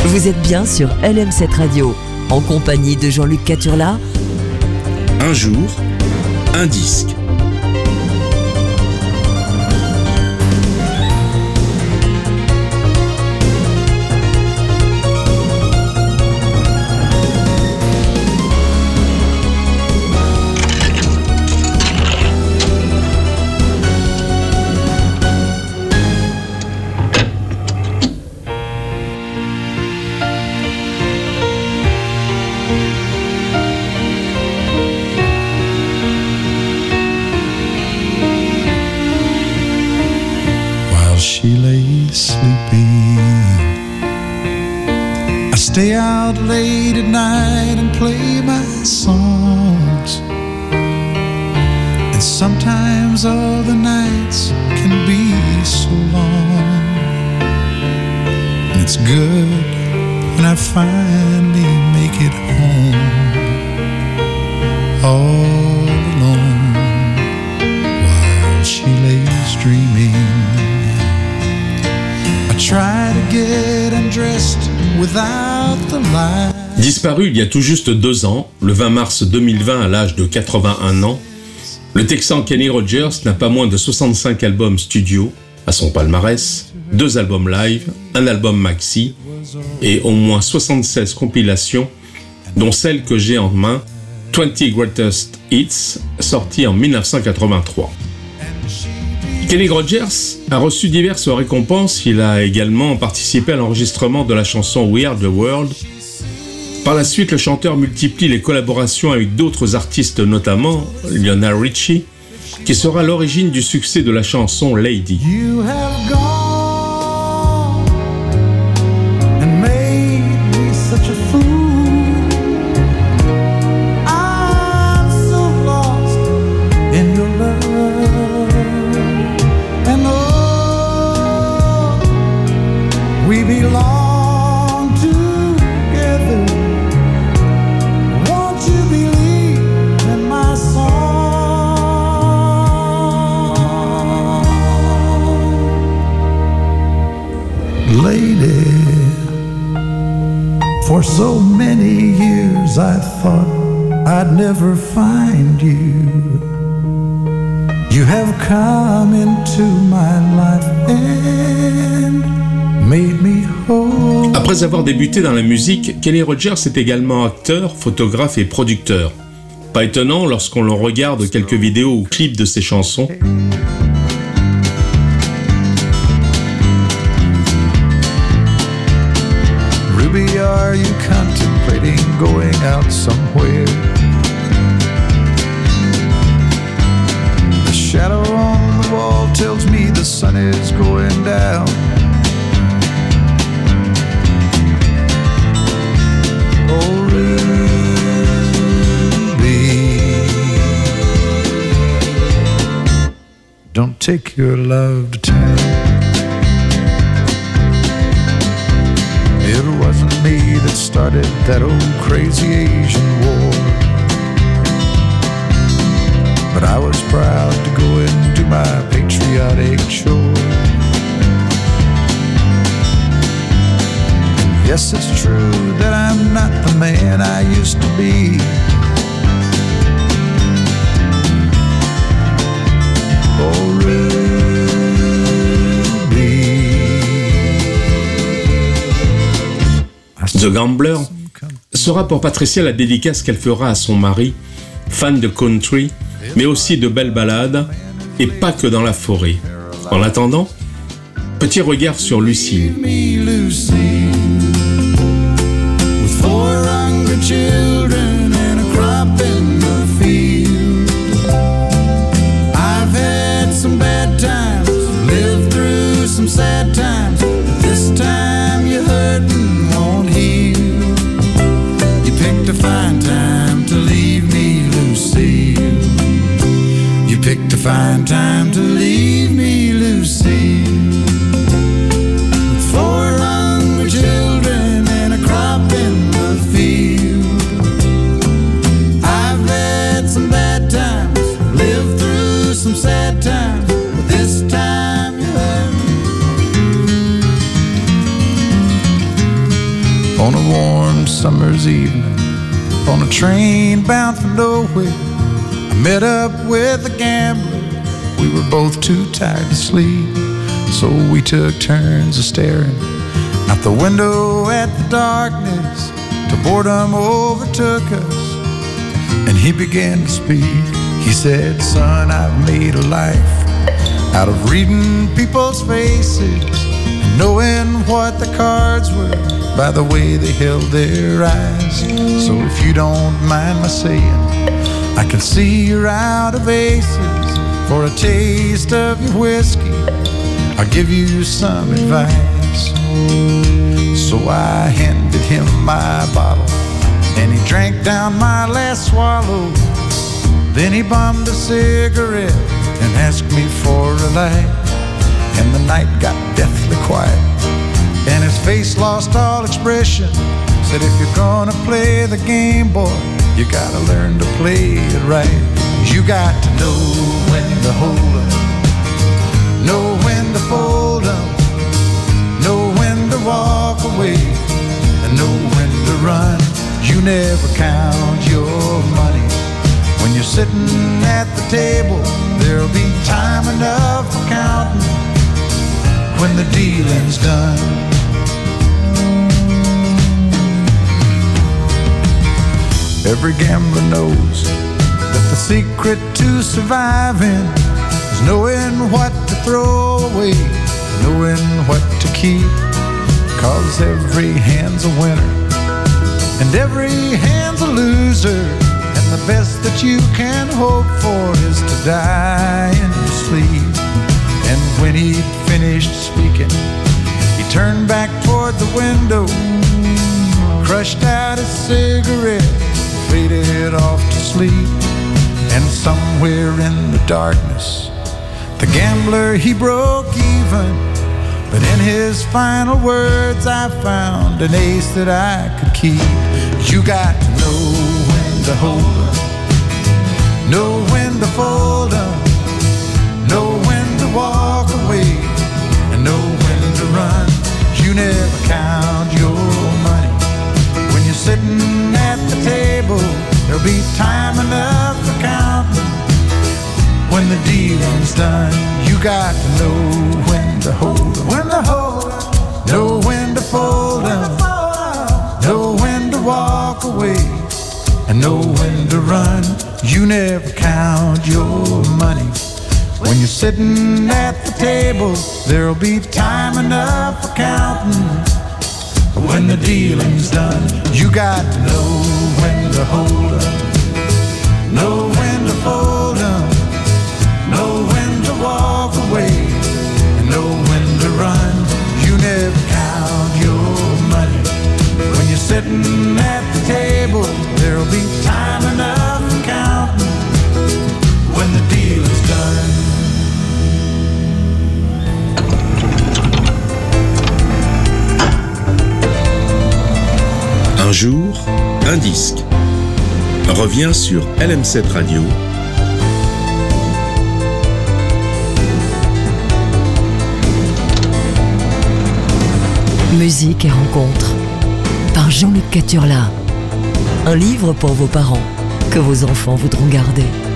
Vous êtes bien sur LM7 Radio, en compagnie de Jean-Luc Caturla. Un jour, un disque. She lay sleeping. I stay out late at night and play my songs. And sometimes all the nights can be so long. And it's good when I finally make it home, all alone, while she lays dreaming. Try to get undressed without the light. Disparu il y a tout juste 2 ans, le 20 mars 2020 à l'âge de 81 ans, le Texan Kenny Rogers n'a pas moins de 65 albums studio à son palmarès, 2 albums live, un album maxi et au moins 76 compilations, dont celle que j'ai en main, 20 Greatest Hits, sortie en 1983. Kenny Rogers a reçu diverses récompenses. Il a également participé à l'enregistrement de la chanson We Are the World. Par la suite, le chanteur multiplie les collaborations avec d'autres artistes, notamment Lionel Richie, qui sera l'origine du succès de la chanson Lady. You have gone and made me such a fool. I'm so lost in your love. We belong together. Won't you believe in my song? Lady, for so many years I thought I'd never find you. You have come into my life and made me whole. Après avoir débuté dans la musique, Kenny Rogers est également acteur, photographe et producteur. Pas étonnant lorsqu'on le regarde quelques vidéos ou clips de ses chansons. Ruby, are you contemplating going out somewhere? The shadow on the wall tells me the sun is going down. Don't take your love to town. It wasn't me that started that old crazy Asian war, but I was proud to go and do my patriotic chore. And yes, it's true that I'm not the man I used to be. The Gambler sera pour Patricia la dédicace qu'elle fera à son mari, fan de country, mais aussi de belles ballades, et pas que dans la forêt. En attendant, petit regard sur Lucille. Find time to leave me, Lucille. With 4 hungry children and a crop in the field. on a warm summer's evening, on a train bound for nowhere. I met up with a gambler. We were both too tired to sleep, so we took turns of staring out the window at the darkness till boredom overtook us, and he began to speak. He said, "Son, I've made a life out of reading people's faces and knowing what the cards were by the way they held their eyes. So if you don't mind my saying, I can see you're out of aces. For a taste of your whiskey, I'll give you some advice." So I handed him my bottle, and he drank down my last swallow. Then he bummed a cigarette and asked me for a light. And the night got deathly quiet, and his face lost all expression. Said, "If you're gonna play the game, boy, you gotta learn to play it right. You got to know when to hold 'em, know when to fold 'em, know when to walk away, and know when to run. You never count your money when you're sitting at the table. There'll be time enough for counting when the dealing's done." Every gambler knows that the secret to surviving is knowing what to throw away, knowing what to keep. 'Cause every hand's a winner and every hand's a loser, and the best that you can hope for is to die in your sleep. And when he'd finished speaking, he turned back toward the window, crushed out his cigarette, faded off to sleep. And somewhere in the darkness, the gambler, he broke even. But in his final words, I found an ace that I could keep. You got to know when to hold 'em, know when to fold 'em, know when to walk away, and know when to run. You never count your money when you're sitting at the table. There'll be time enough for counting when the dealing's done. You got to know when to hold 'em, when to hold 'em, know when to fold 'em, know when to walk away, and know when to run. You never count your money when you're sitting at the table. There'll be time enough for counting when the dealing's done. You got to know when to hold 'em, know when to fold 'em, know when to walk away, and know when to run. You never count your money when you're sitting at the table. There'll be time enough for counting when the deal is done. Un jour, un disque revient sur LM7 Radio. Musique et rencontres par Jean-Luc Caturla. Un livre pour vos parents que vos enfants voudront garder.